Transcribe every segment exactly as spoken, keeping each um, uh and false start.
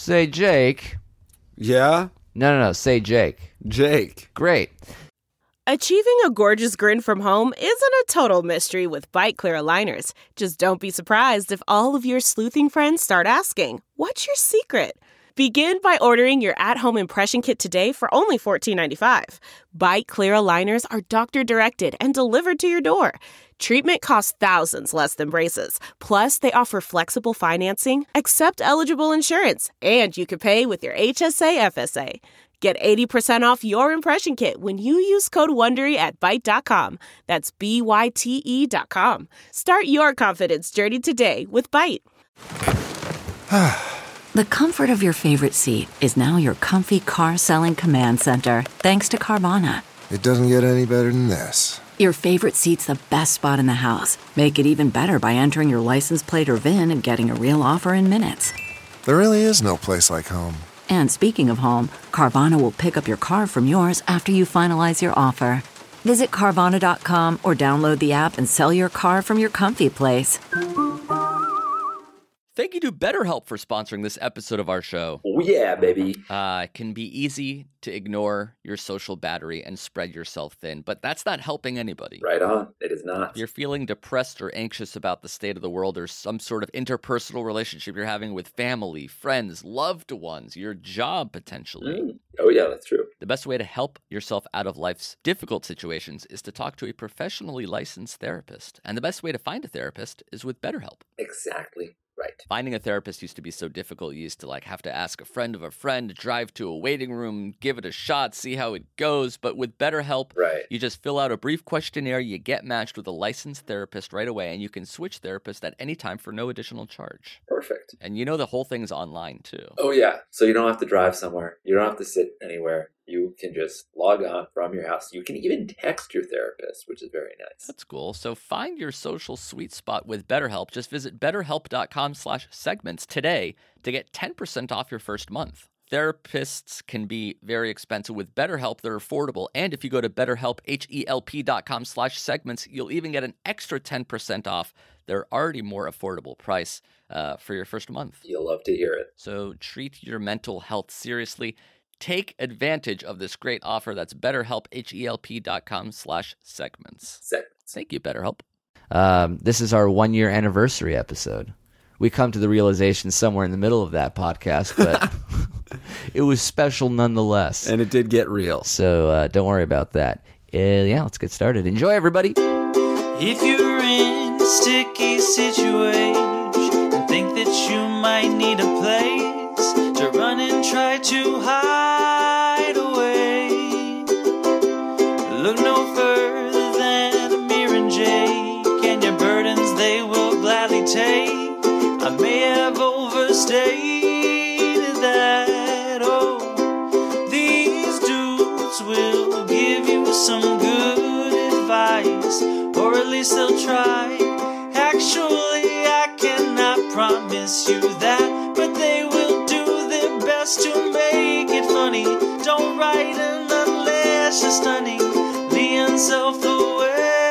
Say Jake. Yeah? No, no, no. Say Jake. Jake. Great. Achieving a gorgeous grin from home isn't a total mystery with Byte Clear aligners. Just don't be surprised if all of your sleuthing friends start asking, what's your secret? Begin by ordering your at-home impression kit today for only fourteen ninety-five. Byte Clear aligners are doctor-directed and delivered to your door. Treatment costs thousands less than braces. Plus, they offer flexible financing, accept eligible insurance, and you can pay with your H S A F S A. Get eighty percent off your impression kit when you use code WONDERY at byte dot com. That's B Y T E dot com. Start your confidence journey today with Byte. The comfort of your favorite seat is now your comfy car-selling command center, thanks to Carvana. It doesn't get any better than this. Your favorite seat's the best spot in the house. Make it even better by entering your license plate or V I N and getting a real offer in minutes. There really is no place like home. And speaking of home, Carvana will pick up your car from yours after you finalize your offer. Visit Carvana dot com or download the app and sell your car from your comfy place. Thank you to BetterHelp for sponsoring this episode of our show. Oh, yeah, baby. Uh, it can be easy to ignore your social battery and spread yourself thin, but that's not helping anybody. Right on. It is not. If you're feeling depressed or anxious about the state of the world or some sort of interpersonal relationship you're having with family, friends, loved ones, your job potentially. Mm. Oh, yeah, that's true. The best way to help yourself out of life's difficult situations is to talk to a professionally licensed therapist. And the best way to find a therapist is with BetterHelp. Exactly. Right. Finding a therapist used to be so difficult. You used to like have to ask a friend of a friend, drive to a waiting room, give it a shot, see how it goes. But with BetterHelp, right. you just fill out a brief questionnaire, you get matched with a licensed therapist right away, and you can switch therapists at any time for no additional charge. Perfect. And you know the whole thing's online too. Oh yeah. So you don't have to drive somewhere. You don't have to sit anywhere. You can just log on from your house. You can even text your therapist, which is very nice. That's cool. So find your social sweet spot with BetterHelp. Just visit betterhelp.com slash segments today to get ten percent off your first month. Therapists can be very expensive. With BetterHelp, they're affordable. And if you go to betterhelp, H-E-L-P dot com slash segments, you'll even get an extra ten percent off their already more affordable price uh, for your first month. You'll love to hear it. So treat your mental health seriously. Take advantage of this great offer. That's betterhelp, H-E-L-P dot com slash segments. Segments. Thank you, BetterHelp. Um, this is our one-year anniversary episode. We come to the realization somewhere in the middle of that podcast, but it was special nonetheless. And it did get real. So uh, don't worry about that. Uh, yeah, let's get started. Enjoy, everybody. If you're in a sticky situation and think that you might need a place to run and try to hide away, look no further than Amir and Jake, and your burdens they will gladly take. I may have overstated that, oh, these dudes will give you some good advice, or at least they'll try. Actually, I cannot promise you that, but they will do their best to make it funny. Don't write an unless you're stunning, the unself-aware.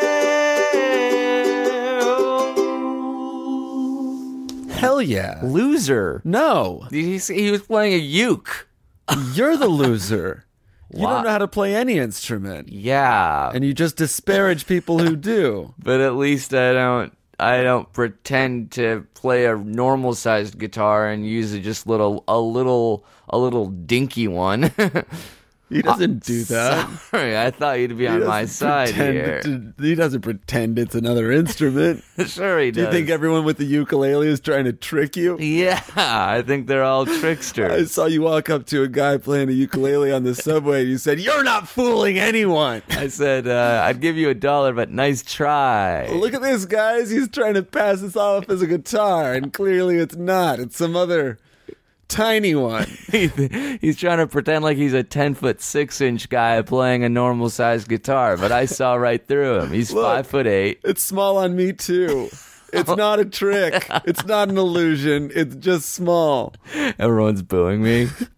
Hell yeah. Loser. No. He, he was playing a uke. You're the loser. You Wow. don't know how to play any instrument. Yeah. And you just disparage people who do. But at least I don't I don't pretend to play a normal sized guitar and use a just little a little a little dinky one. He doesn't do that. Sorry, I thought you'd be He on my doesn't side pretend here. to- he doesn't pretend it's another instrument. Sure he Do does. you think everyone with the ukulele is trying to trick you? Yeah, I think they're all I tricksters. saw you walk up to a guy playing a ukulele on the subway and you said, "You're not fooling anyone." I said, uh, I'd give you a dollar, but nice try. Look at this, guys. He's trying to pass this off as a guitar, and clearly it's not. It's some other tiny one. He's trying to pretend like he's a ten foot six inch guy playing a normal sized guitar, but I saw right through him. He's Look. five foot eight. It's small on me, too. It's not a trick. It's not an illusion. It's just small. Everyone's booing me.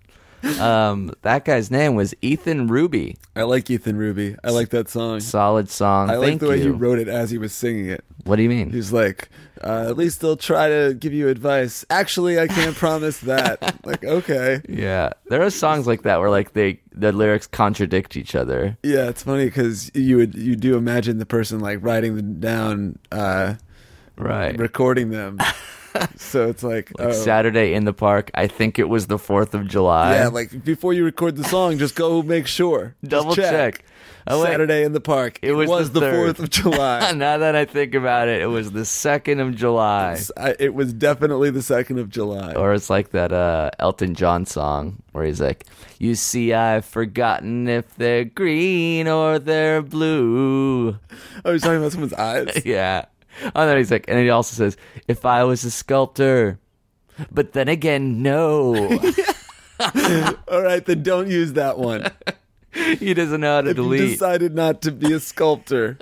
Um, that guy's name was Ethan Ruby. I like Ethan Ruby. I like that song. Solid song. I like Thank the way you. he wrote it as he was singing it. What do you mean? He's like, uh, at least they'll try to give you advice. Actually, I can't promise that. Like, okay. Yeah, there are songs like that where like they the lyrics contradict each other. Yeah, it's funny because you would you do imagine the person like writing them down, uh, Right. recording them. So it's like, Like oh. Saturday in the Park. I think it was the fourth of July. Yeah, like before you record the song, just go make sure. Just Double check. Oh, wait. Saturday in the Park. It was the the third. fourth of July. Now that I think about it, it was the second of July. I, it was definitely the second of July. Or it's like that uh, Elton John song where he's like, "You see, I've forgotten if they're green or they're blue." Oh, he's talking about someone's eyes. Yeah. And then he's like, and he also says, "If I was a sculptor, but then again, no." All right, then don't use that one. He doesn't know how to If you delete. decided not to be a sculptor.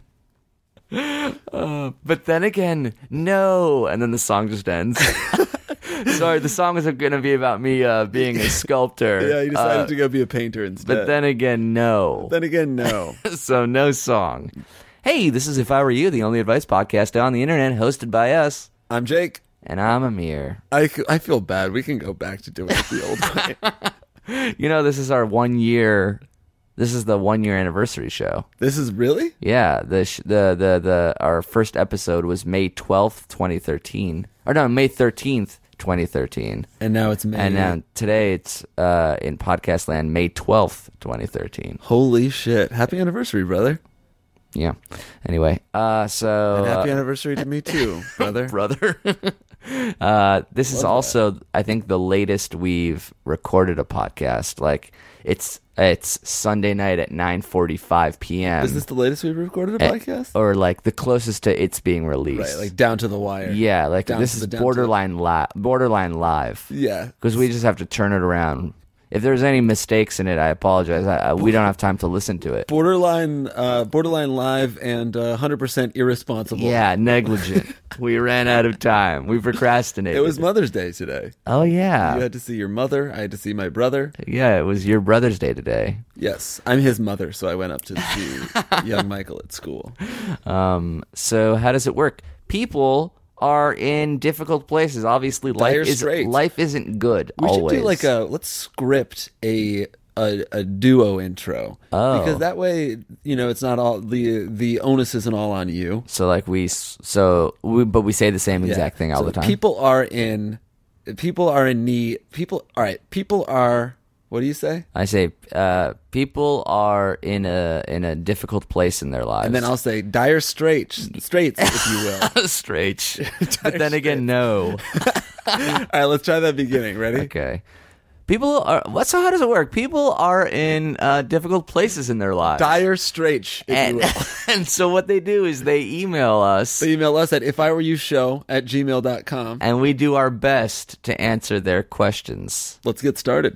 Uh, but then again, no. And then the song just ends. Sorry, the song was going to be about me uh, being a sculptor. Yeah, he decided Uh, to go be a painter instead. But then again, no. Then again, no. So no song. Hey, this is If I Were You, the only advice podcast on the internet, hosted by us. I'm Jake. And I'm Amir. I, c- I feel bad. We can go back to doing it the old way. You know, this is our one year. This is the one year anniversary show. This is really? Yeah, the sh- the the the our first episode was May twelfth, twenty thirteen. Or no, May thirteenth, twenty thirteen. And now it's May. And now today it's uh, in podcast land, May twelfth, twenty thirteen. Holy shit. Happy anniversary, brother. Yeah. Anyway, uh, so And happy uh, anniversary to me too, brother. brother. uh, this is Love also, I think, the latest we've recorded a podcast. Like it's it's Sunday night at nine forty-five p.m. Is this the latest we've recorded a Eh, podcast? or like the closest to it's being released? Right, like down to the wire. yeah, like down this to is the- down to borderline li- borderline live. Yeah. Because we just have to turn it around. If there's any mistakes in it, I apologize. I, I, we don't have time to listen to it. Borderline, uh, borderline live and uh, one hundred percent irresponsible. Yeah, negligent. We ran out of time. We procrastinated. It was Mother's Day today. Oh yeah, You had to see your mother. I had to see my brother. yeah. It was your brother's day today. Yes, I'm his mother, so I went up to see young Michael at school. Um. So how does it work? People are in difficult places. Obviously, life Dire is straits. life isn't good. We always. should do like a let's script a a, a duo intro Oh. because that way you know it's not all the the onus isn't all on you. So like we s- so we but we say the same exact Yeah. thing all So the time. People are in people are in need. People all right. People are. What do you say? I say uh, people are in a in a difficult place in their lives. And then I'll say dire straits, straits, if you will. straight. But then again, no. All right, let's try that beginning. Ready? Okay. People are. What? So how does it work? People are in uh, difficult places in their lives. Dire straits, if you and, will. and so what they do is they email us, So email us at if I were you show at gmail dot com. and we do our best to answer their questions. Let's get started.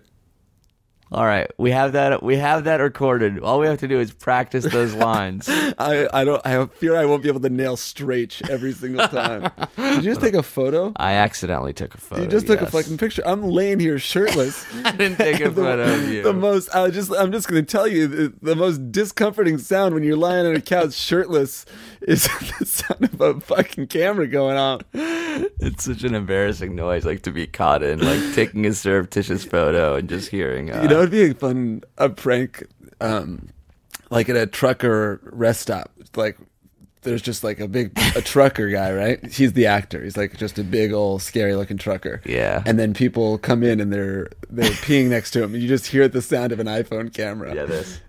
All right, we have that. We have that recorded. All we have to do is practice those lines. I, I don't I fear I won't be able to nail straight every single time. Did you just take a photo? I accidentally took a photo. You just took a yes. fucking picture. I'm laying here shirtless. I didn't take a the, photo of you. the most I just I'm just going to tell you the, the most discomforting sound when you're lying on a couch shirtless is the sound of a fucking camera going on. It's such an embarrassing noise, like to be caught in, like taking a surreptitious photo and just hearing. Uh, You know, it'd be a fun a prank, um, like at a trucker rest stop. Like, there's just like a big a trucker guy, right? He's the actor. He's like just a big old scary looking trucker. Yeah. And then people come in and they're they're peeing next to him, and you just hear the sound of an iPhone camera. Yeah, this.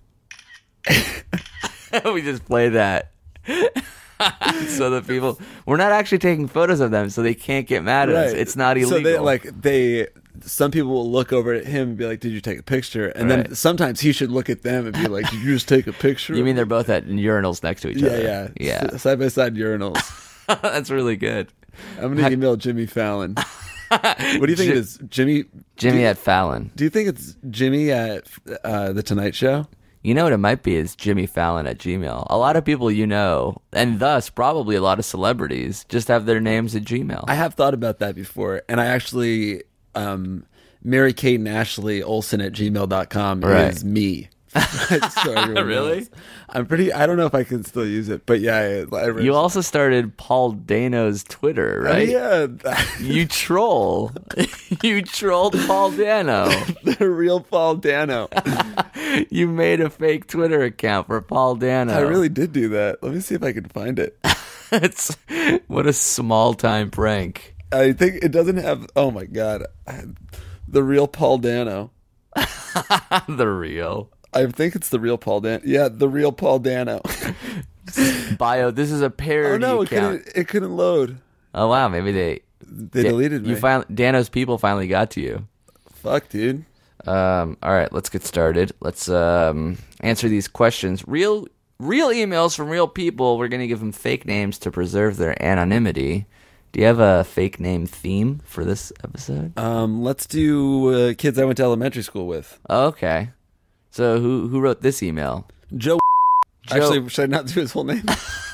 We just play that. So the people, we're not actually taking photos of them, so they can't get mad at us. It's not illegal. So they like they. Some people will look over at him and be like, "Did you take a picture?" And then Right. sometimes he should look at them and be like, "Did you just take a picture?" You mean they're both at urinals next to each Yeah, other? yeah, yeah. S- side by side urinals. That's really good. I'm gonna email Jimmy Fallon. What do you think Ji- it is, Jimmy? Jimmy do, at Fallon. Do you think it's Jimmy at uh, the Tonight Show? You know what it might be is Jimmy Fallon at Gmail. A lot of people you know, and thus probably a lot of celebrities, just have their names at Gmail. I have thought about that before, and I actually, um, Mary Kate and Ashley Olsen at gmail dot com Right. is me. So everyone Really? knows. I'm pretty. I don't know if I can still use it, but yeah. I, I You also started Paul Dano's Twitter, right? Yeah, You troll. You trolled Paul Dano. the real Paul Dano. You made a fake Twitter account for Paul Dano. I really did do that. Let me see if I can find it. It's what a small time prank. I think it doesn't have. Oh my god, I, the real Paul Dano. The real I think it's the real Paul Dano. Yeah, the real Paul Dano. bio. This is a parody Oh no, it account. couldn't, it couldn't load. Oh wow, maybe they They Da- deleted me. You finally Dano's people finally got to you. Fuck, dude. Um, all right, let's get started. Let's um, answer these questions. Real, real emails from real people. We're gonna give them fake names to preserve their anonymity. Do you have a fake name theme for this episode? Um, let's do uh, kids I went to elementary school with. Oh, okay. So who who wrote this email? Joe. Joe- Actually, should I not do his whole name?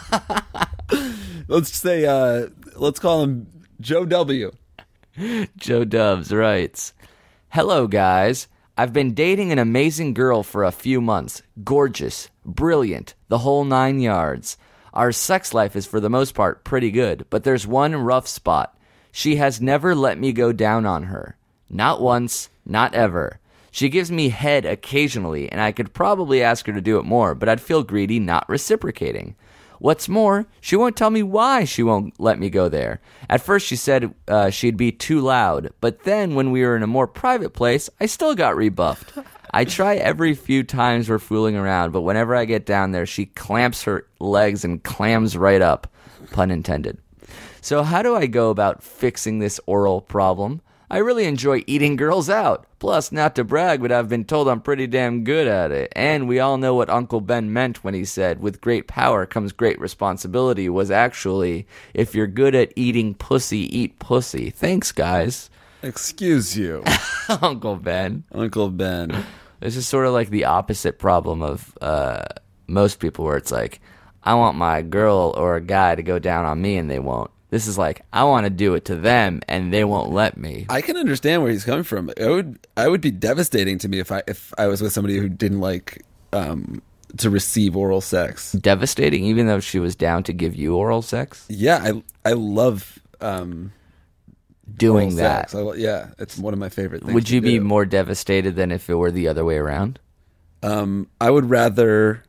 Let's say, uh, let's call him Joe W. Joe Dubs writes, "Hello, guys. I've been dating an amazing girl for a few months. Gorgeous, brilliant, the whole nine yards. Our sex life is for the most part pretty good, but there's one rough spot. She has never let me go down on her. Not once, not ever. She gives me head occasionally, and I could probably ask her to do it more, but I'd feel greedy not reciprocating. What's more, she won't tell me why she won't let me go there. At first she said uh, she'd be too loud, but then when we were in a more private place, I still got rebuffed. I try every few times we're fooling around, but whenever I get down there, she clamps her legs and clams right up. Pun intended. So how do I go about fixing this oral problem? I really enjoy eating girls out. Plus, not to brag, but I've been told I'm pretty damn good at it. And we all know what Uncle Ben meant when he said, with great power comes great responsibility, was actually, if you're good at eating pussy, eat pussy. Thanks, guys." Excuse you, Uncle Ben. Uncle Ben. This is sort of like the opposite problem of uh, most people, where it's like, I want my girl or a guy to go down on me and they won't. This is like, I want to do it to them and they won't let me. I can understand where he's coming from. It would, I would be devastating to me if I if I was with somebody who didn't like um, to receive oral sex. Devastating, even though she was down to give you oral sex? Yeah, I I love um, Doing oral that. sex. I, lo- yeah, it's one of my favorite things. Would to you be do. more devastated than if it were the other way around? Um, I would rather.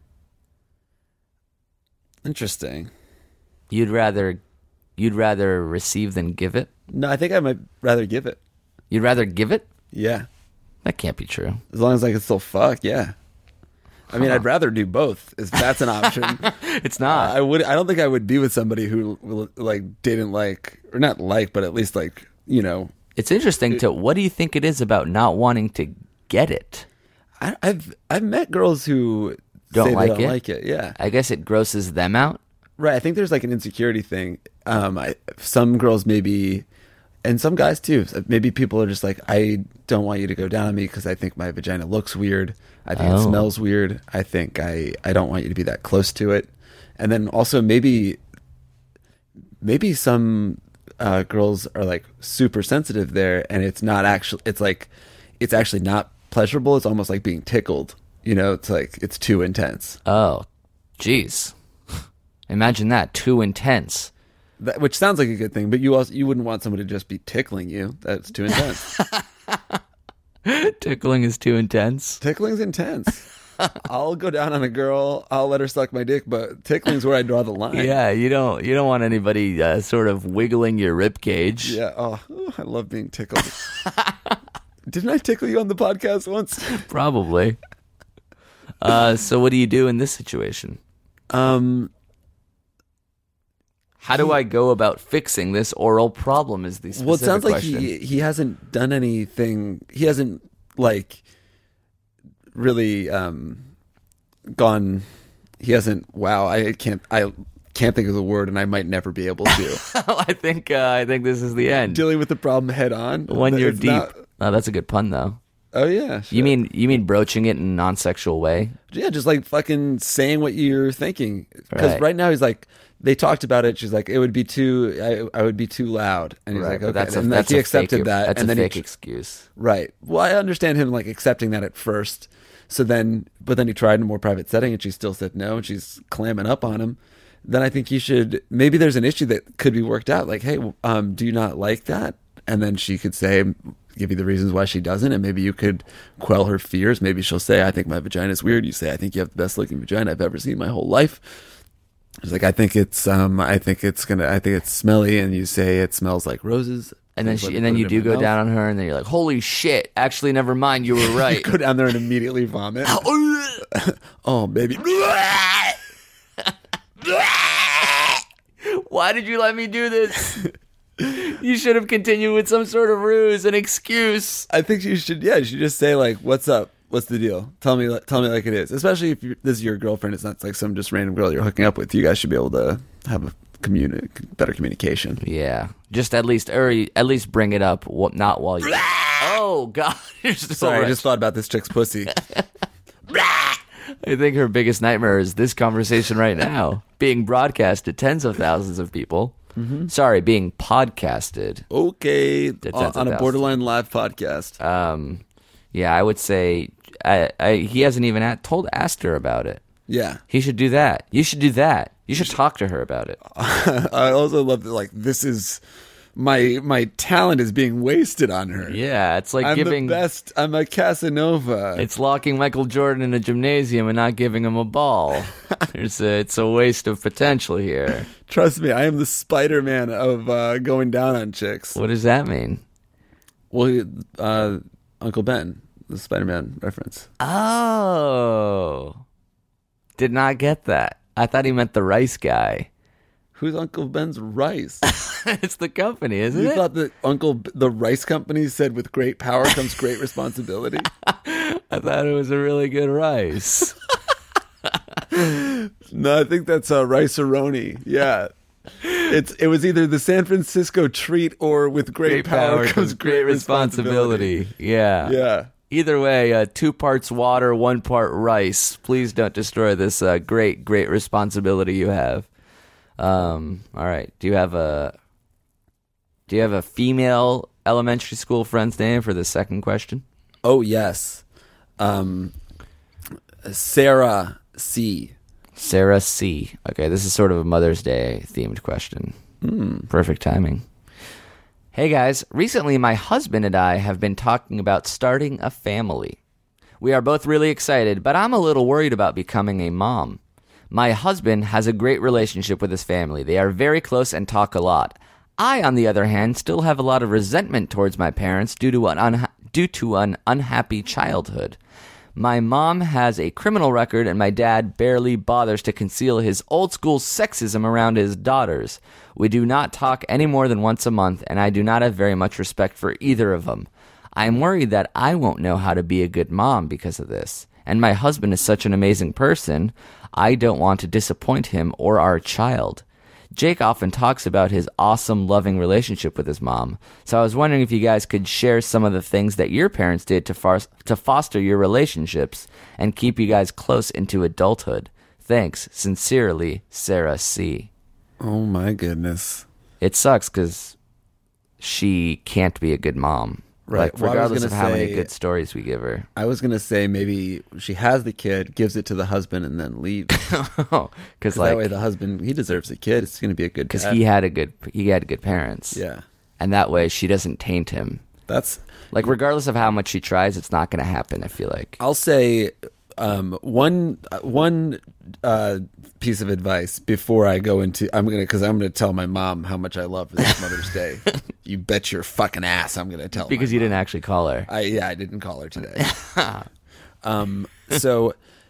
Interesting. You'd rather you'd rather receive than give it? No, I think I might rather give it. You'd rather give it? Yeah, That can't be true. as long as I can still fuck. Yeah. I mean, I'd rather do both. If that's an option. It's not. I would. I don't think I would be with somebody who like didn't like, or not like, but at least like, you know. It's interesting to what do you think it is about not wanting to get it? I, I've I've met girls who Don't say like they don't it? like it. Yeah, I guess it grosses them out. right. I think there's like an insecurity thing. Um, I, some girls maybe, and some guys too. Maybe people are just like, I don't want you to go down on me because I think my vagina looks weird. I think Oh. it smells weird. I think I I don't want you to be that close to it. And then also maybe maybe some uh, girls are like super sensitive there, and it's not actually. It's like it's actually not pleasurable. It's almost like being tickled. You know, it's like it's too intense. Oh, jeez. Imagine that. Too intense. That, which sounds like a good thing, but you also you wouldn't want someone to just be tickling you. That's too intense. Tickling is too intense. Tickling's intense. I'll go down on a girl. I'll let her suck my dick, but tickling's where I draw the line. Yeah, you don't you don't want anybody uh, sort of wiggling your rib cage. Yeah. Oh, oh, I love being tickled. Didn't I tickle you on the podcast once? Probably. Uh, so what do you do in this situation? Um, How do I go about fixing this oral problem is the specific well, it sounds like question. he he hasn't done anything. He hasn't like really um gone. He hasn't. Wow, I can't. I can't think of the word, and I might never be able to. I think uh, I think this is the end. Dealing with the problem head on When you're It's deep. not- Oh, that's a good pun though. oh yeah. sure. You mean you mean broaching it in a non-sexual way? Yeah, just like fucking saying what you're thinking. Because Right. right now he's like, they talked about it. She's like, it would be too, I, I would be too loud. And he's Right, like, but okay. that's a, and that's like, he a accepted fake, that. That's and a then fake he, excuse. Right. Well, I understand him like accepting that at first. So then, but then he tried in a more private setting and she still said no and she's clamming up on him. Then I think you should, maybe there's an issue that could be worked out. Like, hey, um, do you not like that? And then she could say, give you the reasons why she doesn't. And maybe you could quell her fears. Maybe she'll say, I think my vagina is weird. You say, I think you have the best looking vagina I've ever seen in my whole life. It's like, I think it's, um, I think it's gonna, I think it's smelly. And you say it smells like roses. And then Let she, me and then put you it do in my go mouth. down on her, and then you're like, "Holy shit! Actually, never mind. You were right." Go down there and immediately vomit. Oh, baby. Why did you let me do this? You should have continued with some sort of ruse, an excuse. I think you should. Yeah, you should just say like, "What's up? What's the deal? Tell me, tell me like it is." Especially if you're, this is your girlfriend. It's not like some just random girl you're hooking up with. You guys should be able to have a communi- better communication. Yeah, just at least, or at least bring it up. What? Not while you. Oh God! You're still Sorry, right. I just thought about this chick's pussy. I think her biggest nightmare is this conversation right now being broadcast to tens of thousands of people. Mm-hmm. Sorry, being podcasted. Okay, That's- on, that's on a about- borderline live podcast. Um, yeah, I would say I, I, he hasn't even at, told asked her about it. Yeah, He should do that. You should do that. You should talk to her about it. I also love that. Like, this is my my talent is being wasted on her. Yeah, it's like I'm giving. the best. I'm a Casanova. It's locking Michael Jordan in a gymnasium and not giving him a ball. There's a, it's a waste of potential here. Trust me, I am the Spider-Man of uh, going down on chicks. What does that mean? Well, uh, Uncle Ben, the Spider-Man reference. Oh, did not get that. I thought he meant the rice guy. Who's Uncle Ben's Rice? It's the company, isn't You it? thought that Uncle B- the Rice Company said, "With great power comes great responsibility." I thought it was a really good rice. No, I think that's uh, Rice-A-Roni. Yeah, it's it was either the San Francisco treat or "With great, power, comes great responsibility." Yeah. Yeah. Either way, uh, two parts water, one part rice. Please don't destroy this uh, great, great responsibility you have. Um, all right. Do you have a Do you have a female elementary school friend's name for the second question? Oh yes, um, Sarah C. Sarah C. Okay, this is sort of a Mother's Day themed question. Hmm. Perfect timing. Hey guys, recently my husband and I have been talking about starting a family. We are both really excited, but I'm a little worried about becoming a mom. My husband has a great relationship with his family. They are very close and talk a lot. I, on the other hand, still have a lot of resentment towards my parents due to an, unha- due to an unhappy childhood. My mom has a criminal record, and my dad barely bothers to conceal his old-school sexism around his daughters. We do not talk any more than once a month, and I do not have very much respect for either of them. I am worried that I won't know how to be a good mom because of this. And my husband is such an amazing person, I don't want to disappoint him or our child. Jake often talks about his awesome, loving relationship with his mom, so I was wondering if you guys could share some of the things that your parents did to, far- to foster your relationships and keep you guys close into adulthood. Thanks. Sincerely, Sarah C. Oh my goodness. It sucks because she can't be a good mom. Right. Like, Well, I was regardless of gonna how many say- good stories we give her. I was gonna say maybe she has the kid, gives it to the husband, and then leaves. Because Because like, that way the husband, he deserves a kid. It's gonna be a good because dad. he had a good he had good parents. Yeah. And that way she doesn't taint him. That's. Like, regardless of how much she tries, it's not going to happen, I feel like. I'll say um, one uh, one uh, piece of advice before I go into. I'm gonna because I'm gonna tell my mom how much I love this Mother's Day. You bet your fucking ass I'm gonna tell. Because my you mom. didn't actually call her. I yeah, I didn't call her today. um, so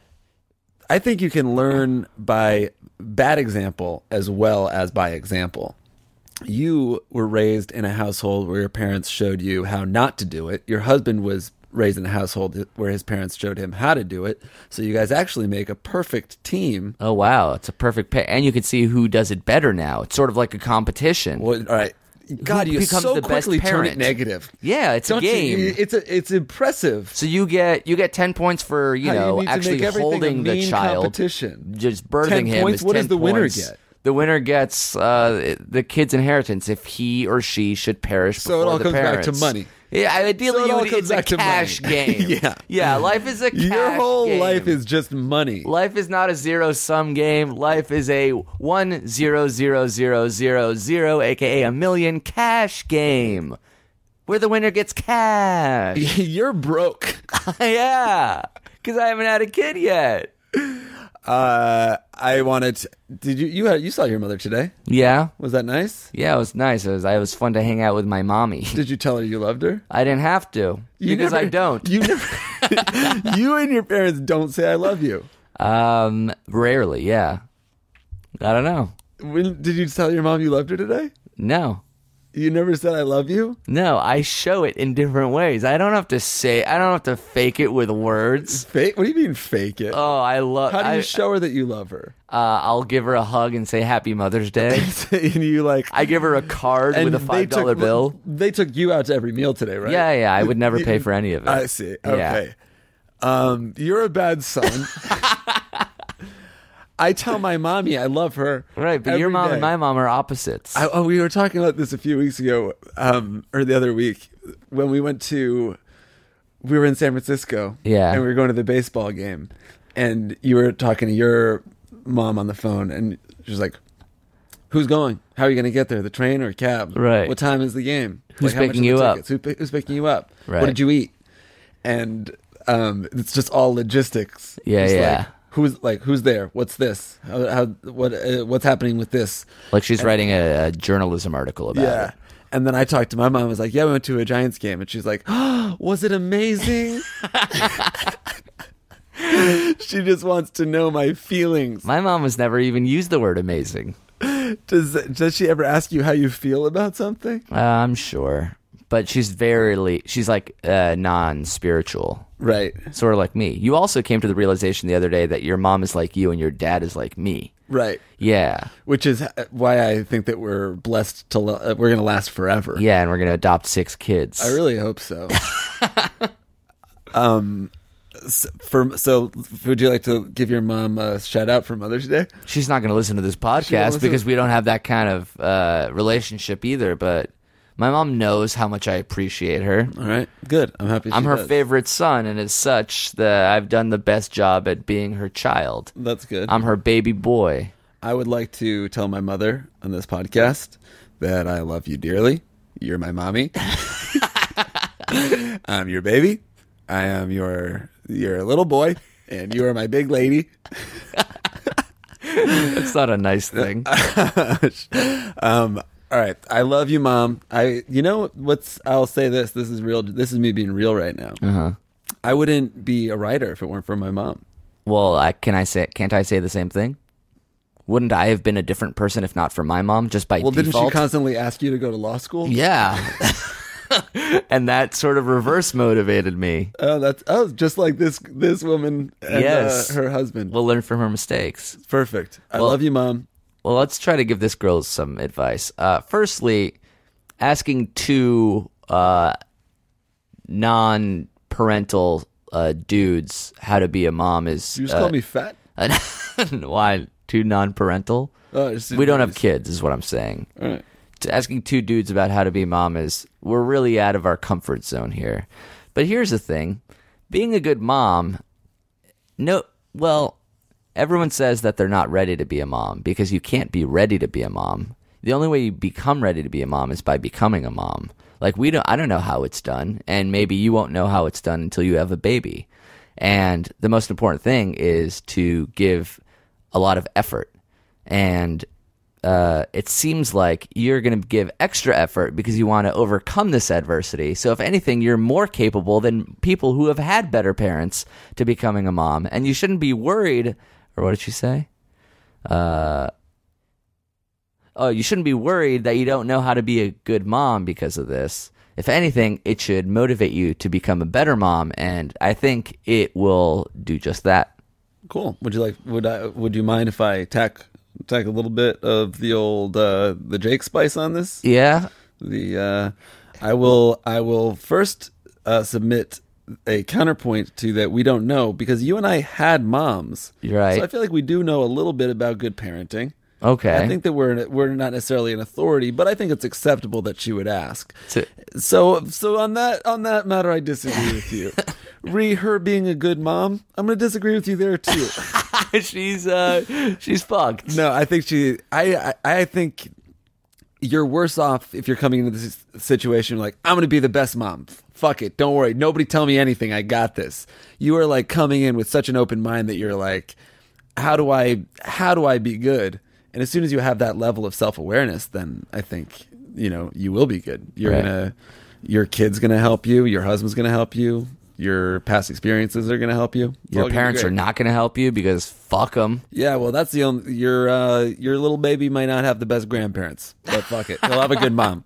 I think you can learn by bad example as well as by example. You were raised in a household where your parents showed you how not to do it. Your husband was raised in a household where his parents showed him how to do it. So you guys actually make a perfect team. Oh, wow. It's a perfect pair. And you can see who does it better now. It's sort of like a competition. Well, all right. God, Who you becomes so the best quickly turn it parent? negative. Yeah, it's Don't a game. You, it's a, it's impressive. So you get you get ten points for, you How know, need to actually make everything holding a the mean child. competition. Just birthing ten him points. is What ten does the winner points. get? The winner gets uh, the kid's inheritance if he or she should perish So it before all the comes back parents. to money. Yeah, ideally, So it you all would, comes it's a back to cash money. game. Yeah. yeah, life is a cash Your whole game. life is just money. Life is not a zero sum game. Life is a one zero zero zero zero zero, aka a million cash game, where the winner gets cash. You're broke. Yeah, because I haven't had a kid yet. Uh, I wanted. To, did you you had, you saw your mother today? Yeah, Was that nice? yeah, it was nice. It was it was fun to hang out with my mommy. Did you tell her you loved her? I didn't have to You because never- I don't. You never. You and your parents don't say I love you. Um, rarely. Yeah, I don't know. When did you tell your mom you loved her today? No. You never said I love you? No, I show it in different ways. I don't have to say. I don't have to fake it with words. Fake? What do you mean fake it? Oh, I love. How do you I, show her that you love her? Uh, I'll give her a hug and say Happy Mother's Day. and you like I give her a card and with a they five dollar took- bill. They took you out to every meal today, right? Yeah, yeah. I would never pay for any of it. I see. Yeah. Okay. Um, you're a bad son. I tell my mommy I love her. Right, but your every mom day. and my mom are opposites. I, oh, we were talking about this a few weeks ago, um, or the other week, when we went to, we were in San Francisco. Yeah. And we were going to the baseball game. And you were talking to your mom on the phone, and she was like, who's going? How are you going to get there? The train or a cab? Right. What time is the game? Who's Like, how much picking are the you up? tickets? Who, pi- who's picking you up? Right. What did you eat? And um, it's just all logistics. Yeah, It's yeah. Like, who's like who's there? What's this? How, how what uh, what's happening with this? like she's writing a, a journalism article about Yeah. it. And then I talked to my mom. I was like, "Yeah, we went to a Giants game," and she's like, oh, "Was it amazing?" She just wants to know my feelings. My mom has never even used the word amazing. Does does she ever ask you how you feel about something? Uh, I'm sure, but she's very she's like uh, non-spiritual. Right. Sort of like me. You also came to the realization the other day that your mom is like you and your dad is like me. Right. Yeah. Which is why I think that we're blessed to lo- uh, we're going to last forever. Yeah, and we're going to adopt six kids. I really hope so. um s- for so would you like to give your mom a shout out for Mother's Day? She's not going to listen to this podcast listen- because we don't have that kind of uh, relationship either, but my mom knows how much I appreciate her. All right. Good. I'm happy she I'm her does. favorite son, and as such, that I've done the best job at being her child. That's good. I'm her baby boy. I would like to tell my mother on this podcast that I love you dearly. You're my mommy. I'm your baby. I am your your little boy, and you are my big lady. It's not a nice thing. um, all right, I love you, Mom. I, you know what's? I'll say this. This is real. This is me being real right now. Uh-huh. I wouldn't be a writer if it weren't for my mom. Well, I, can I say? Can't I say the same thing? Wouldn't I have been a different person if not for my mom, just by Well, didn't default? she constantly ask you to go to law school? Yeah. And that sort of reverse motivated me. Oh, that's oh, just like this this woman and Yes. uh, her husband. We'll learn from her mistakes. Perfect. I Well- love you, Mom. Well, let's try to give this girl some advice. Uh, firstly, asking two uh, non-parental uh, dudes how to be a mom is... You just uh, call me fat? why? Two non-parental? Oh, I just We don't have didn't- kids, is what I'm saying. All right. To asking two dudes about how to be a mom is... We're really out of our comfort zone here. But here's the thing. Being a good mom... No... Well... Everyone says that they're not ready to be a mom because you can't be ready to be a mom. The only way you become ready to be a mom is by becoming a mom. Like we don't I don't know how it's done, and maybe you won't know how it's done until you have a baby. And the most important thing is to give a lot of effort. And uh, it seems like you're going to give extra effort because you want to overcome this adversity. So if anything, you're more capable than people who have had better parents to becoming a mom. And you shouldn't be worried. Or what did she say? Uh, oh, you shouldn't be worried that you don't know how to be a good mom because of this. If anything, it should motivate you to become a better mom, and I think it will do just that. Cool. Would you like? Would I? Would you mind if I tack tack a little bit of the old uh, the Jake spice on this? Yeah? The uh, I will. I will first uh, submit a counterpoint to that we don't know because you and I had moms. You're right. So I feel like we do know a little bit about good parenting. Okay. I think that we're we're not necessarily an authority, but I think it's acceptable that she would ask. So- So so on that on that matter, I disagree with you. Re, her being a good mom, I'm going to disagree with you there too. she's uh, she's fucked. No, I think she. I, I I think you're worse off if you're coming into this situation like, I'm going to be the best mom. Fuck it, don't worry. Nobody tell me anything. I got this. You are like coming in with such an open mind that you're like, how do I how do I be good? And as soon as you have that level of self awareness, then I think you know you will be good. You're Right. gonna, your kid's gonna help you. Your husband's gonna help you. Your past experiences are gonna help you. It's all Your gonna be parents great. are not going to help you because fuck them. Yeah, well, that's the only. Your uh, your little baby might not have the best grandparents, but fuck it, he'll have a good mom.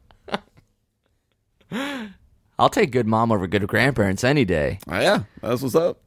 I'll take good mom over good grandparents any day. Oh, yeah, that's what's up.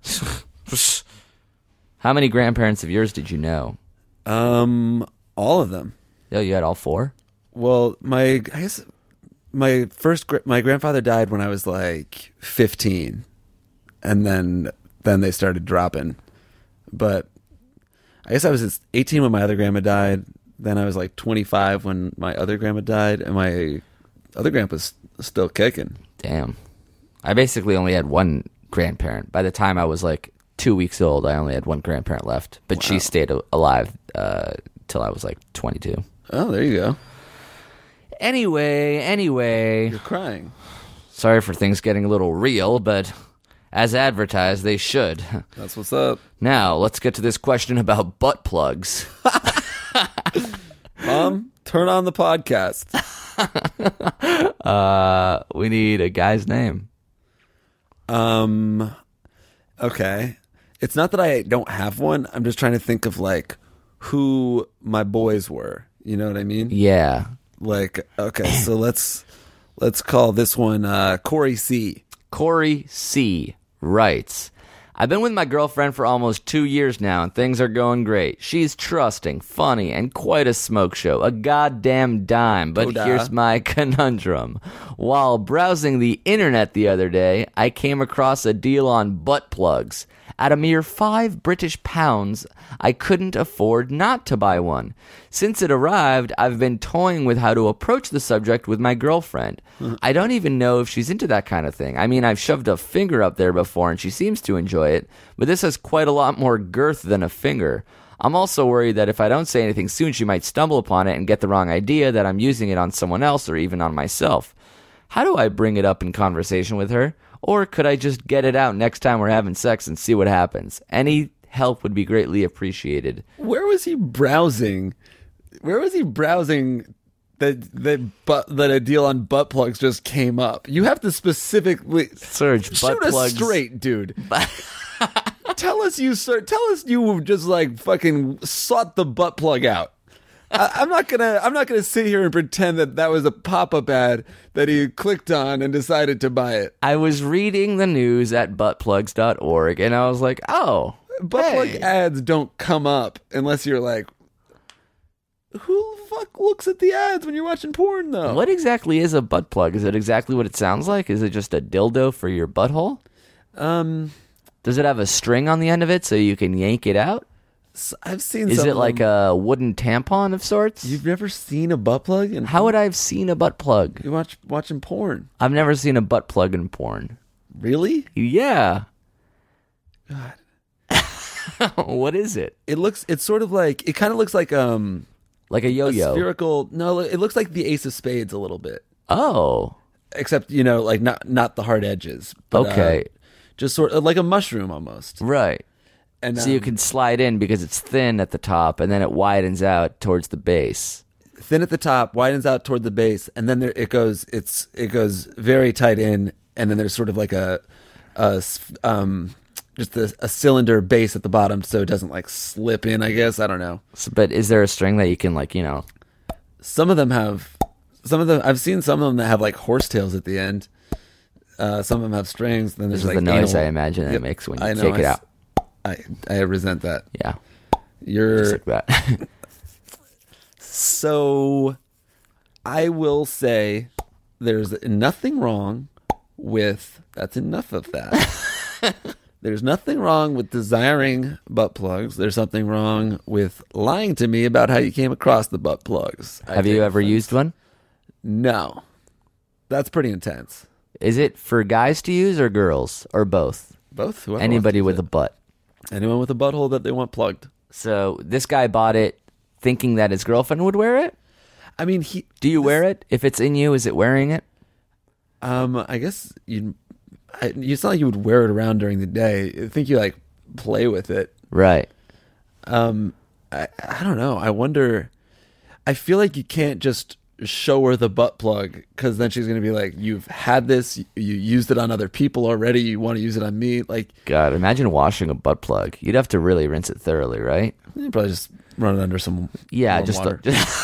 How many grandparents of yours did you know? Um, all of them. Oh, you had all four? Well, my I guess my first gra- my grandfather died when I was like fifteen, and then then they started dropping. But I guess I was eighteen when my other grandma died. Then I was like twenty-five when my other grandma died, and my other grandpa's still kicking. Damn. I basically only had one grandparent. By the time I was like two weeks old, I only had one grandparent left. But she stayed a- alive uh, till I was like twenty-two. Oh, there you go. Anyway, anyway. You're crying. Sorry for things getting a little real, but as advertised, they should. That's what's up. Now, let's get to this question about butt plugs. Mom, turn on the podcast. uh, we need a guy's name. Um, okay. It's not that I don't have one. I'm just trying to think of like who my boys were. You know what I mean? Yeah. Like, okay, so let's let's call this one uh, Corey C. Corey C. writes, I've been with my girlfriend for almost two years now, and things are going great. She's trusting, funny, and quite a smoke show. A goddamn dime. But Toda. here's my conundrum. While browsing the internet the other day, I came across a deal on butt plugs. At a mere five British pounds, I couldn't afford not to buy one. Since it arrived, I've been toying with how to approach the subject with my girlfriend. I don't even know if she's into that kind of thing. I mean, I've shoved a finger up there before and she seems to enjoy it, but this has quite a lot more girth than a finger. I'm also worried that if I don't say anything soon, she might stumble upon it and get the wrong idea that I'm using it on someone else or even on myself. How do I bring it up in conversation with her? Or could I just get it out next time we're having sex and see what happens? Any help would be greatly appreciated. Where was he browsing? Where was he browsing that that butt that a deal on butt plugs just came up? You have to specifically Search butt shoot us plugs. straight, dude. Tell us you sir. Tell us you just like fucking sought the butt plug out. I, I'm not gonna. I'm not gonna sit here and pretend that that was a pop-up ad that he clicked on and decided to buy it. I was reading the news at butt plugs dot org and I was like, oh, Butt hey. plug ads don't come up unless you're like, who the fuck looks at the ads when you're watching porn though? What exactly is a butt plug? Is it exactly what it sounds like? Is it just a dildo for your butthole? Um, Does it have a string on the end of it so you can yank it out? s- I've seen. Is some it of like them. a wooden tampon of sorts? You've never seen a butt plug? And How would I have seen a butt plug? you watch watching porn? I've never seen a butt plug in porn. Really? Yeah. God. What is it? It looks. It's sort of like. It kind of looks like um Like a a yo-yo? spherical. No, it looks like the Ace of Spades a little bit, Oh. except you know, like not not the hard edges. But, Okay. uh, just sort of like a mushroom almost. Right. And So you um, can slide in because it's thin at the top and then it widens out towards the base. thin at the top, widens out toward the base, and then there it goes. It's it goes very tight in, and then there's sort of like a, a s- um, just a, a cylinder base at the bottom, so it doesn't like slip in. I guess I don't know. So, but is there a string that you can like, you know, Some of them have, some of them I've seen some of them that have like horsetails at the end. Uh, some of them have strings. Then this there's is like the noise anal- I imagine that Yep, it makes when you I know, take I it s- out. I I resent that. Yeah. You're Just like that. So I will say there's nothing wrong with that's enough of that. There's nothing wrong with desiring butt plugs. There's something wrong with lying to me about how you came across the butt plugs. I Have you take ever offense. used one? No. That's pretty intense. Is it for guys to use or girls or both? Both. Whoever Anybody wants with to a use butt. it. Anyone with a butthole that they want plugged. So this guy bought it thinking that his girlfriend would wear it? I mean, he. Do you wear it? If it's in you, is it wearing it? Um, I guess you. It's not like you would wear it around during the day. I think you like play with it. Right. Um, I I don't know. I wonder. I feel like you can't just show her the butt plug because then she's gonna be like, "You've had this. You used it on other people already. You want to use it on me?" Like, God, imagine washing a butt plug. You'd have to really rinse it thoroughly, right? you probably just run it under some Yeah, warm just, water.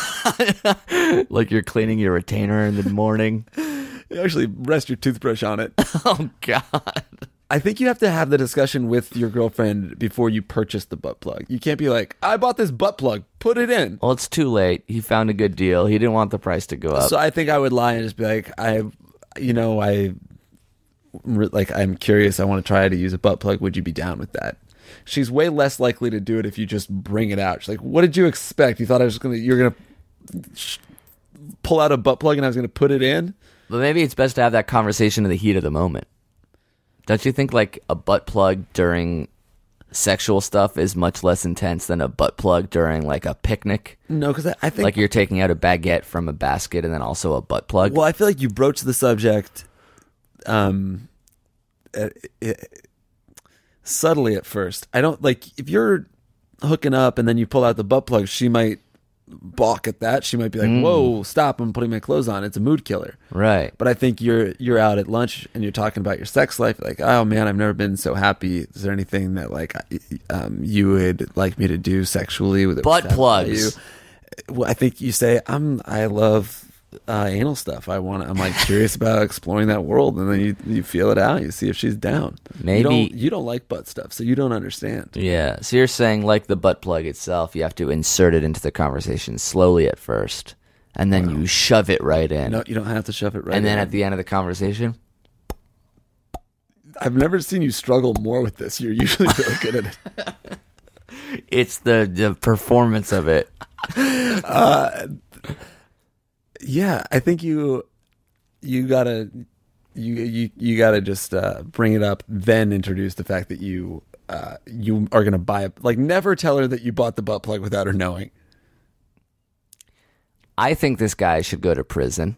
just like you're cleaning your retainer in the morning. You actually rest your toothbrush on it. Oh, God. I think you have to have the discussion with your girlfriend before you purchase the butt plug. You can't be like, I bought this butt plug, put it in. Well, it's too late. He found a good deal. He didn't want the price to go up. So I think I would lie and just be like, I, you know, I, like, I'm curious. I want to try to use a butt plug. Would you be down with that? She's way less likely to do it if you just bring it out. She's like, what did you expect? You thought I was going to, you're going to sh- pull out a butt plug and I was going to put it in? But maybe it's best to have that conversation in the heat of the moment. Don't you think like a butt plug during sexual stuff is much less intense than a butt plug during like a picnic? No, because I, I think Like you're taking out a baguette from a basket and then also a butt plug? Well, I feel like you broach the subject um, it, it, subtly at first. I don't like if you're hooking up and then you pull out the butt plug, she might balk at that. She might be like, "Whoa, stop! I'm putting my clothes on." It's a mood killer. Right. But I think you're you're out at lunch and you're talking about your sex life. Like, oh man, I've never been so happy. Is there anything that like um, you would like me to do sexually with Butt plugs? You? Well, I think you say, "I'm I love uh, anal stuff. I want. I'm like curious about exploring that world." And then you you feel it out. You see if she's down. Maybe- you don't, you don't like butt stuff, so you don't understand. Yeah. So you're saying like the butt plug itself, you have to insert it into the conversation slowly at first, and then you shove it right in. No, you don't have to shove it right. and then in. at the end of the conversation, I've never seen you struggle more with this. You're usually really good at it. it's the, the performance of it. Yeah, I think you you gotta you you you gotta just uh, bring it up, then introduce the fact that you uh, you are gonna buy it. Like, never tell her that you bought the butt plug without her knowing. I think this guy should go to prison.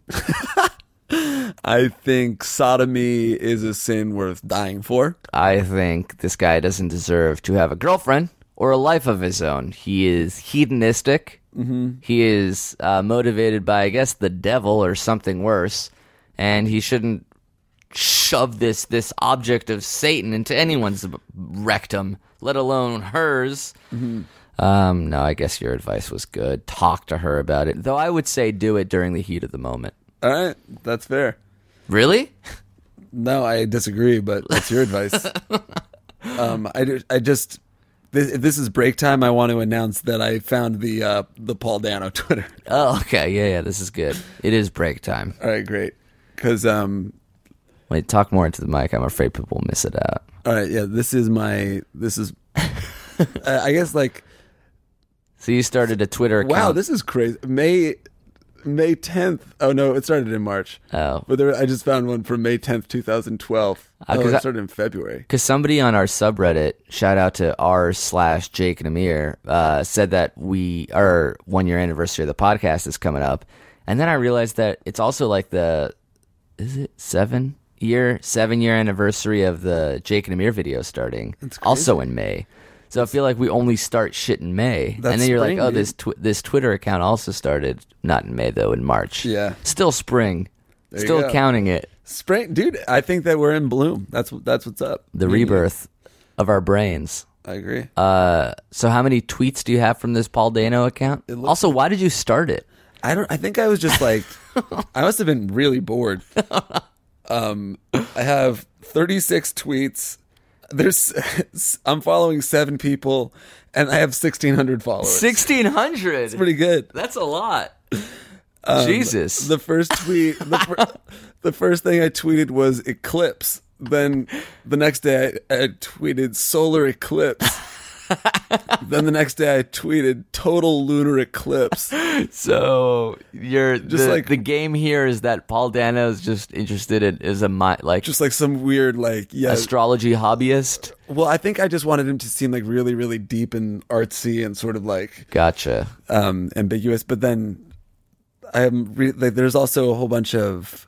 I think sodomy is a sin worth dying for. I think this guy doesn't deserve to have a girlfriend or a life of his own. He is hedonistic. Mm-hmm. He is uh, motivated by, I guess, the devil or something worse. And he shouldn't shove this this object of Satan into anyone's rectum, let alone hers. Mm-hmm. Um, no, I guess your advice was good. Talk to her about it. Though I would say do it during the heat of the moment. All right, that's fair. Really? No, I disagree, but that's your advice. um, I, I just this, this is break time. I want to announce that I found the uh, the Paul Dano Twitter. Oh, okay. Yeah, yeah, this is good. It is break time. All right, great. Because um, Wait, talk more into the mic. I'm afraid people will miss it out. all right, yeah, this is my this is. I guess like So you started a Twitter account. wow, this is crazy. May May tenth. Oh no, it started in March. Oh. But there, I just found one from May tenth, twenty twelve. Uh, oh, 'cause it I- started in February. Because somebody on our subreddit, shout out to r slash Jake and Amir, uh, said that we our one year anniversary of the podcast is coming up, and then I realized that it's also like the is it seven year seven year anniversary of the Jake and Amir video starting, also in May. So I feel like we only start shit in May, That's and then you're spring, like, oh, dude. this tw- this Twitter account also started not in May though, in March. Yeah. still spring, There you still go. counting it. Spring, dude. I think that we're in bloom. That's that's what's up. The Me and you. rebirth of our brains. I agree. Uh, so how many tweets do you have from this Paul Dano account? looks- Also, why did you start it? I don't. I think I was just like, I must have been really bored. Um, I have thirty-six tweets. There's, I'm following seven people, and I have sixteen hundred followers. sixteen hundred. It's pretty good. That's a lot. Um, Jesus. The first tweet, the, fir- the first thing I tweeted was eclipse. Then the next day I, I tweeted solar eclipse. Then the next day I tweeted total lunar eclipse. So you're Just the, like- the game here is that Paul Dano is just interested in is a mi- like Just like some weird like yeah. astrology hobbyist. Well, I think I just wanted him to seem like really, really deep and artsy and sort of like Gotcha. um, ambiguous. But then I am re- like, there's also a whole bunch of.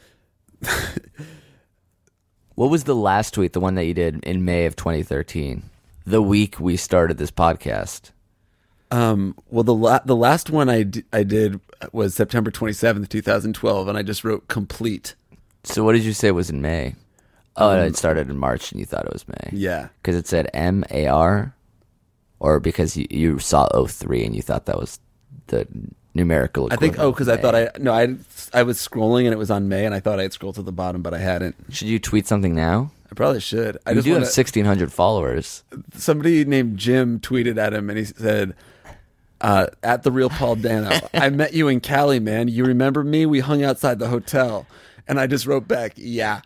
What was the last tweet? The one that you did in May of twenty thirteen, the week we started this podcast. Um, well, the la- the last one I, d- I did was September twenty-seventh, twenty twelve, and I just wrote complete. So what did you say was in May? Oh, it started in March, and you thought it was May. Yeah. Because it said M A R, or because you, you saw oh three and you thought that was the numerical I think, equivalent oh, because of I thought May. I, no, I, I was scrolling and it was on May, and I thought I'd scroll to the bottom, but I hadn't. Should you tweet something now? I probably should. I You just do wanna, have sixteen hundred followers. somebody named Jim tweeted at him and he said, uh, at the real Paul Dano, I met you in Cali, man. You remember me? We hung outside the hotel. And I just wrote back, yeah.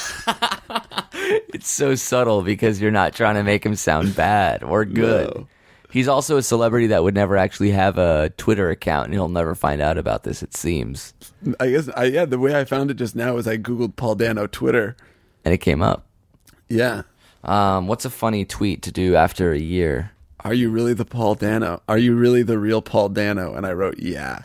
It's so subtle because you're not trying to make him sound bad or good. No. He's also a celebrity that would never actually have a Twitter account, and he'll never find out about this, it seems. I guess, I, yeah, the way I found it just now is I Googled Paul Dano Twitter. And it came up. Yeah. Um, what's a funny tweet to do after a year? Are you really the Paul Dano? Are you really the real Paul Dano? And I wrote, yeah.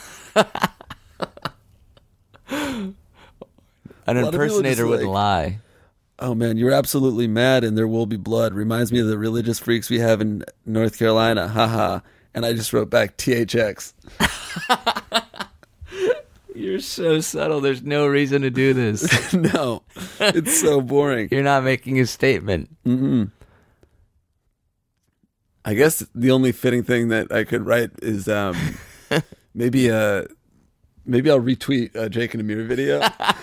An A lot of people impersonator just wouldn't like- lie. Oh man, you're absolutely mad and there will be blood. Reminds me of the religious freaks we have in North Carolina. Haha. And I just wrote back T H X. You're so subtle. There's no reason to do this. No, it's so boring. You're not making a statement. Mm-mm. I guess the only fitting thing that I could write is um, maybe uh, maybe I'll retweet a Jake and Amir video.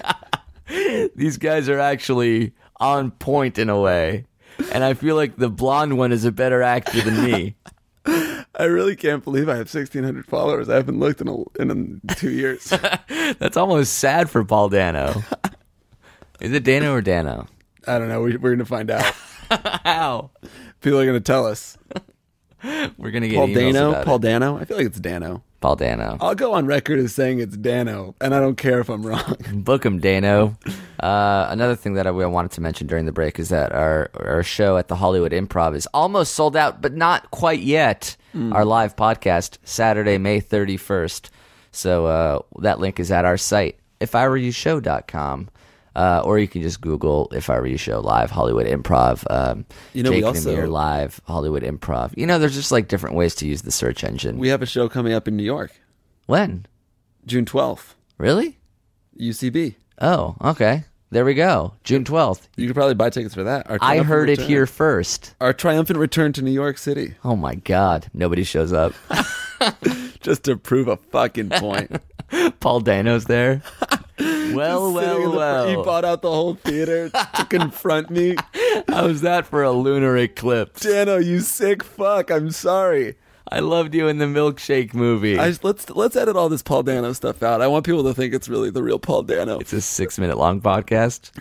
These guys are actually on point in a way. And I feel like the blonde one is a better actor than me. I really can't believe I have sixteen hundred followers. I haven't looked in a, in a, two years. That's almost sad for Paul Dano. Is it Dano or Dano? I don't know. We, we're going to find out. How? People are going to tell us. We're going to get Paul emails Dano? about Paul it. Dano? I feel like it's Dano. Paul Dano. I'll go on record as saying it's Dano, and I don't care if I'm wrong. Book him, Dano. Uh, another thing that I wanted to mention during the break is that our, our show at the Hollywood Improv is almost sold out, but not quite yet. Mm. Our live podcast, Saturday, May thirty-first. So uh, that link is at our site, if I were you show dot com. Uh, or you can just Google If I Were You Show Live Hollywood Improv. Um, You know, we Jake and also- Amir Live Hollywood Improv. You know, there's just like different ways to use the search engine. We have a show coming up in New York, When? June twelfth, Really? U C B. Oh, okay. There we go. June twelfth. You could probably buy tickets for that. Our I triumphant heard it return- here first. Our triumphant return to New York City, Oh my God. Nobody shows up. just to prove a fucking point. Paul Dano's there. Well, Sitting in well, the fr- He well. bought out the whole theater to confront me. How's that for a lunar eclipse? Dano, you sick fuck. I'm sorry. I loved you in the milkshake movie. I, let's let's edit all this Paul Dano stuff out. I want people to think it's really the real Paul Dano. It's a six minute long podcast.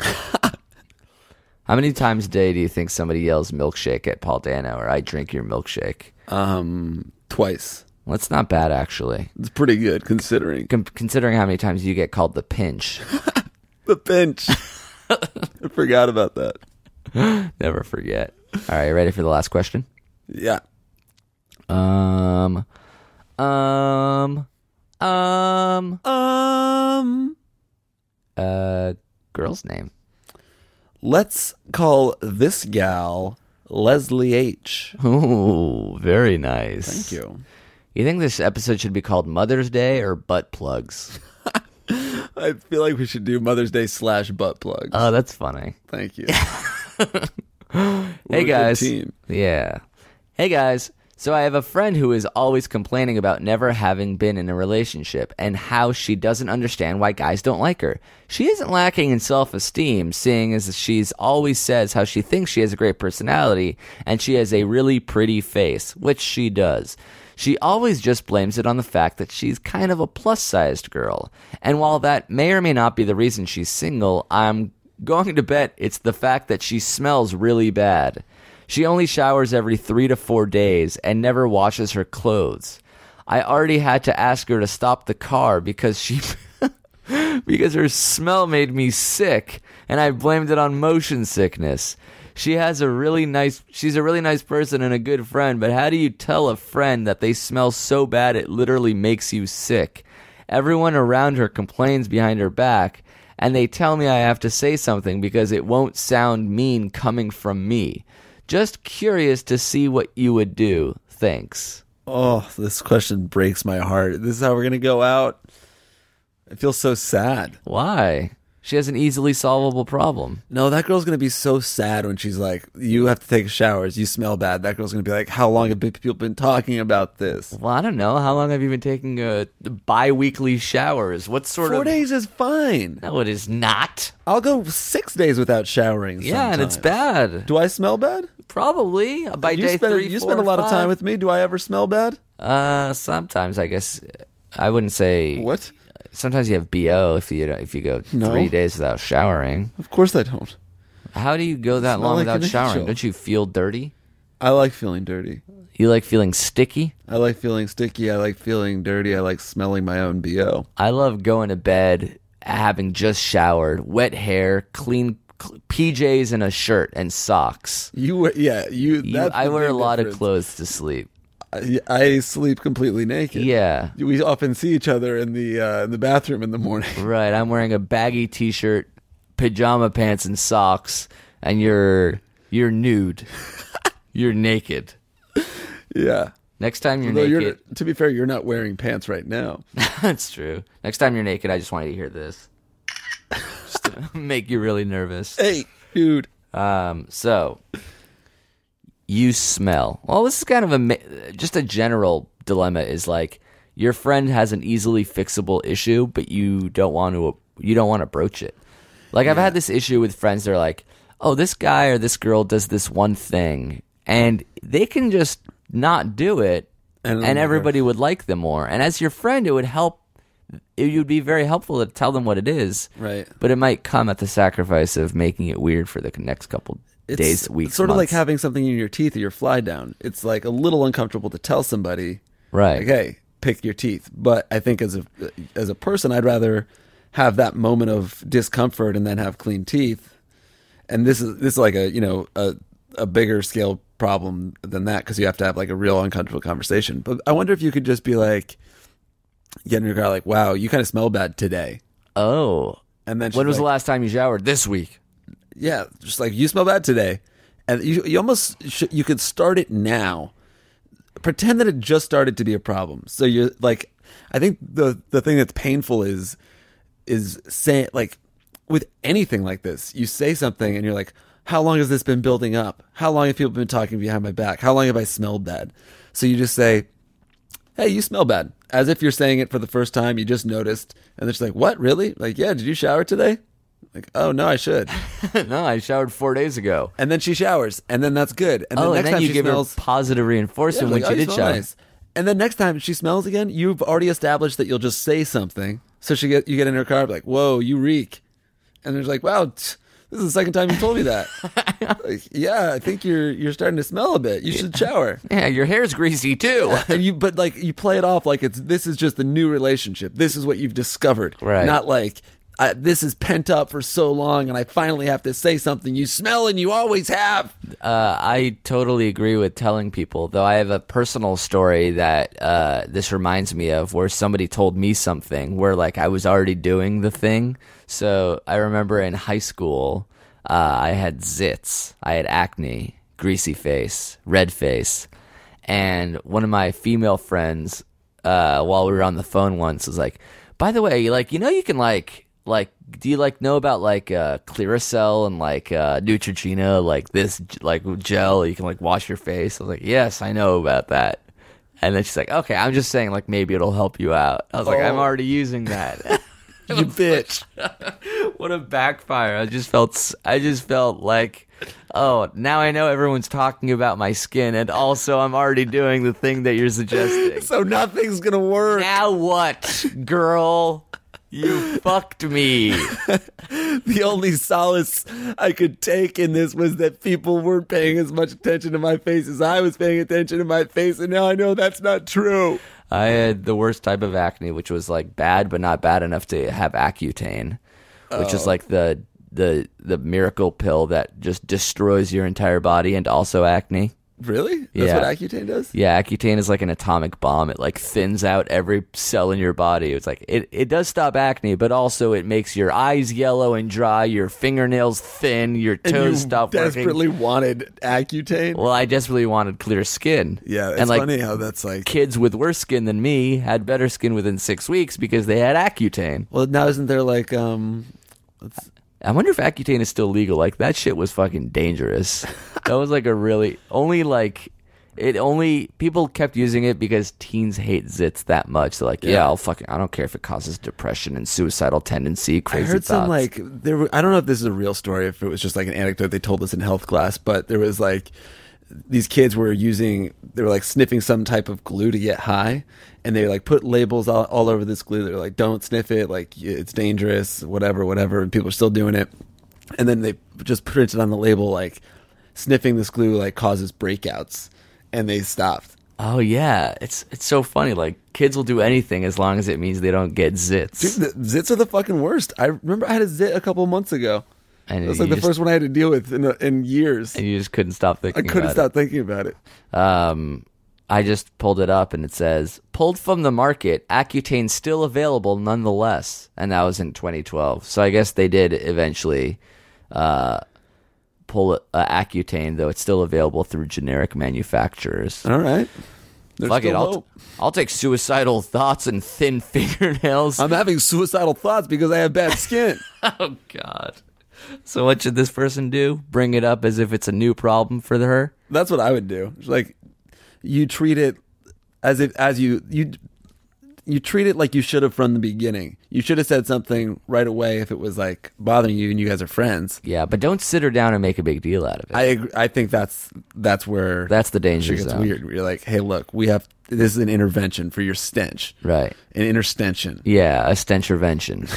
How many times a day do you think somebody yells milkshake at Paul Dano or I drink your milkshake? Um, twice. Well, it's not bad, actually. It's pretty good considering Com- considering how many times you get called the pinch. the pinch. I forgot about that. Never forget. All right, you ready for the last question? Yeah. Um, um, um, Um. uh, girl's name. Let's call this gal Leslie H. Ooh, very nice. Thank you. You think this episode should be called Mother's Day or Butt Plugs? I feel like we should do Mother's Day slash butt plugs. Oh, that's funny. Thank you. Hey We're a good guys. team. Yeah. Hey guys. So I have a friend who is always complaining about never having been in a relationship and how she doesn't understand why guys don't like her. She isn't lacking in self-esteem, seeing as she's always says how she thinks she has a great personality and she has a really pretty face, which she does. She always just blames it on the fact that she's kind of a plus-sized girl. And while that may or may not be the reason she's single, I'm Going to bet it's the fact that she smells really bad. She only showers every three to four days and never washes her clothes. I already had to ask her to stop the car because she because her smell made me sick, and I blamed it on motion sickness. She has a really nice she's a really nice person and a good friend, but how do you tell a friend that they smell so bad it literally makes you sick? Everyone around her complains behind her back, and they tell me I have to say something because it won't sound mean coming from me. Just curious to see what you would do. Thanks. Oh, this question breaks my heart. This is how we're going to go out. I feel so sad. Why? She has an easily solvable problem. No, that girl's going to be so sad when she's like, you have to take showers, you smell bad. That girl's going to be like, how long have people been talking about this? Well, I don't know. How long have you been taking uh, bi-weekly showers? What sort Four of... Four days is fine. No, it is not. I'll go six days without showering Yeah, and it's bad. Do I smell bad? Probably. By you day spend, three, You four, spend a lot five. of time with me. Do I ever smell bad? Uh, sometimes, I guess. I wouldn't say... What? Sometimes you have B O if you if you go No. three days without showering. Of course I don't. How do you go that Smell long like without an showering? angel. Don't you feel dirty? I like feeling dirty. You like feeling sticky? I like feeling sticky. I like feeling dirty. I like smelling my own B O. I love going to bed having just showered, wet hair, clean cl- P Js and a shirt and socks. You, wear- yeah, you. You, that's I the wear a big lot of difference. clothes to sleep. I, I sleep completely naked. Yeah. We often see each other in the uh, in the bathroom in the morning. Right. I'm wearing a baggy t-shirt, pajama pants, and socks, and you're you're nude. You're naked. Yeah. Next time you're Although naked. you're, to be fair, you're not wearing pants right now. That's true. Next time you're naked, I just want you to hear this. Just to make you really nervous. Hey, dude. Um, so you smell. Well, this is kind of a ma- just a general dilemma. Is like your friend has an easily fixable issue, but you don't want to. You don't want to broach it. Like I've had this issue with friends. They're like, "Oh, this guy or this girl does this one thing," and they can just not do it, And- and, everybody would like them more. And as your friend, it would help. It would be very helpful to tell them what it is, Right. but it might come at the sacrifice of making it weird for the next couple It's days, weeks, sort of like months. having something in your teeth or your fly down. It's like a little uncomfortable to tell somebody, Right. like, hey, pick your teeth. But I think as a as a person, I'd rather have that moment of discomfort and then have clean teeth. And this is this is like a you know a a bigger scale problem than that because you have to have like a real uncomfortable conversation. But I wonder if you could just be like, get in your car, like, wow, you kind of smell bad today. Oh. And then she's When was the like, last time you showered? This week. yeah, just like you smell bad today, and you you almost sh- you could start it now. Pretend that it just started to be a problem. So you're like, I think the the thing that's painful is is saying like with anything like this, you say something and you're like, how long has this been building up? How long have people been talking behind my back? How long have I smelled bad? So you just say, hey, you smell bad, as if you're saying it for the first time. You just noticed, and they're just like, what, really? Like, yeah, did you shower today? Like, oh no, I should. No, I showered four days ago. And then she showers, and then that's good. And then Oh, next and then time you she give smells, her positive reinforcement yeah, when like, she oh, you did smell shower. nice. And then next time she smells again, you've already established that you'll just say something. So she get you get in her car, like, whoa, you reek. And they're like, wow, t- this is the second time you told me that. Like, yeah, I think you're you're starting to smell a bit. You should shower. Yeah, your hair's greasy too. And you, but like you play it off like it's this is just a new relationship. This is what you've discovered, Right. Not like I, this is pent up for so long, and I finally have to say something. You smell, and you always have. Uh, I totally agree with telling people, though I have a personal story that uh, this reminds me of where somebody told me something where like I was already doing the thing. So I remember in high school, uh, I had zits, I had acne, greasy face, red face, and one of my female friends, uh, while we were on the phone once, was like, by the way, like, you know, you can like, like, do you like know about like uh, Clearasil and like uh, Neutrogena, like this like gel you can like wash your face? I was like, yes, I know about that. And then she's like, okay, I'm just saying like maybe it'll help you out. I was like, I'm Oh. already using that. You bitch. What a backfire! I just felt, s- I just felt like, oh, now I know everyone's talking about my skin, and also I'm already doing the thing that you're suggesting. So nothing's gonna work. Now what, girl? You fucked me. The only solace I could take in this was that people weren't paying as much attention to my face as I was paying attention to my face, and now I know that's not true. I had the worst type of acne, which was like bad, but not bad enough to have Accutane, which Oh. is like the the the miracle pill that just destroys your entire body and also acne. Really? That's Yeah. what Accutane does? Yeah, Accutane is like an atomic bomb. It like thins out every cell in your body. It's like it, it does stop acne, but also it makes your eyes yellow and dry, your fingernails thin, your And toes you stop desperately working. wanted Accutane? Well, I desperately wanted clear skin. Yeah, it's and like funny how that's like... kids with worse skin than me had better skin within six weeks because they had Accutane. Well, now isn't there like... um? Let's, I wonder if Accutane is still legal. Like that shit was fucking dangerous. That was like a really only like it only people kept using it because teens hate zits that much. They're like, yeah, Yeah. I'll fucking I don't care if it causes depression and suicidal tendency. I Crazy heard some thoughts. like there. Were, I don't know if this is a real story, if it was just like an anecdote they told us in health class, but there was like these kids were using, they were like sniffing some type of glue to get high, and they like put labels all, all over this glue. They're like, don't sniff it, like it's dangerous, whatever, whatever. And people are still doing it. And then they just printed on the label like sniffing this glue like causes breakouts, and they stopped. Oh yeah, it's it's so funny. Like kids will do anything as long as it means they don't get zits. Dude, the zits are the fucking worst. I remember I had a zit a couple months ago. And It was you like the just- first one I had to deal with in, in years. and you just couldn't stop I thinking. couldn't about stop thinking about it. it. Um, I just pulled it up and it says pulled from the market. Accutane still available nonetheless, and that was in twenty twelve. So I guess they did eventually uh, pull uh, Accutane, though it's still available through generic manufacturers. All right. There's Fuck it, still I'll, hope. I'll take suicidal thoughts and thin fingernails. I'm having suicidal thoughts because I have bad skin. Oh God. So what should this person do? Bring it up as if it's a new problem for her? That's what I would do. It's like you treat it as if as you you you treat it like you should have from the beginning. You should have said something right away if it was like bothering you and you guys are friends. Yeah, but don't sit her down and make a big deal out of it. I agree, I think that's that's where That's the danger shit gets zone. weird. You're like, hey, look, we have this is an intervention for your stench, Right. an interstension. Yeah, a stenchervention.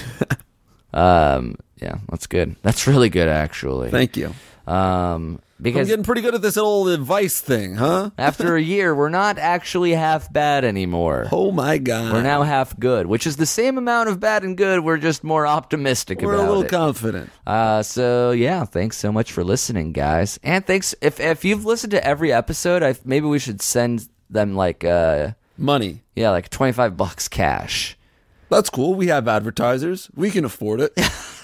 um, yeah, that's good. That's really good, actually. Thank you. Um, I'm because getting pretty good at this old advice thing, huh? after a year, we're not actually half bad anymore. Oh my god, We're now half good, which is the same amount of bad and good. We're just more optimistic we're about a little it. confident. Uh, so yeah, thanks so much for listening, guys. And thanks if if you've listened to every episode, I maybe we should send them like uh Money. yeah, like twenty-five bucks cash. That's cool. We have advertisers. We can afford it.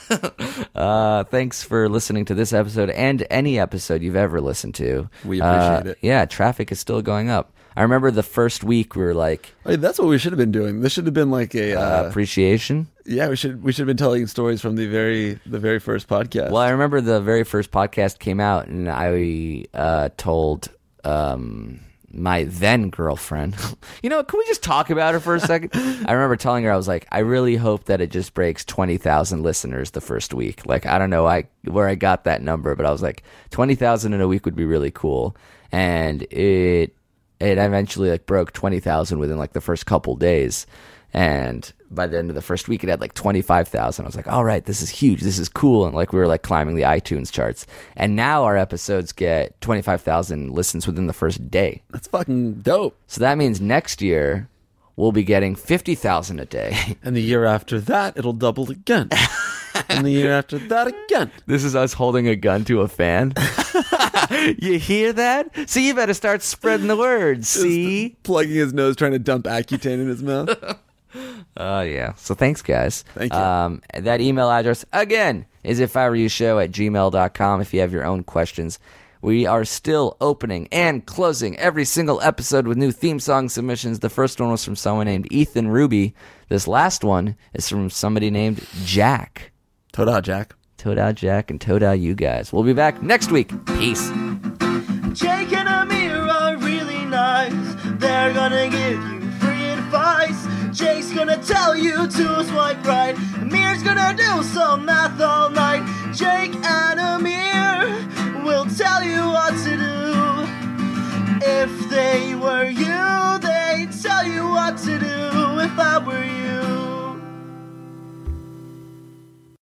Uh, thanks for listening to this episode and any episode you've ever listened to. We appreciate Uh, it. Yeah, traffic is still going up. I remember the first week we were like Hey, that's what we should have been doing. This should have been like a uh, uh, appreciation. yeah. We should we should have been telling stories from the very the very first podcast. Well, I remember the very first podcast came out, and I uh, told um, my then girlfriend, you know, can we just talk about her for a second? I remember telling her, I was like, I really hope that it just breaks twenty thousand listeners the first week. Like, I don't know I where I got that number, but I was like, twenty thousand in a week would be really cool. And it it eventually like broke twenty thousand within like the first couple days. And by the end of the first week, it had like twenty-five thousand. I was like, all right, this is huge. This is cool. And like we were like climbing the iTunes charts. And now our episodes get twenty-five thousand listens within the first day. that's fucking dope. So that means next year we'll be getting fifty thousand a day. And the year after that, it'll double again. And the year after that again. This is us holding a gun to a fan. You hear that? So you better start spreading the word. See? Plugging his nose, trying to dump Accutane in his mouth. Oh, yeah. So thanks, guys. Thank you. Um, that email address, again, is if I were you show at gmail dot com if you have your own questions. We are still opening and closing every single episode with new theme song submissions. The first one was from someone named Ethan Ruby. This last one is from somebody named Jack. Toda, Jack. Toda Jack and Toda you guys. We'll be back next week. Peace. Jake and Amir are really nice. They're gonna give you free advice. Jake's gonna tell you to swipe right. Amir's gonna do some math all night. Jake and Amir will tell you what to do. If they were you,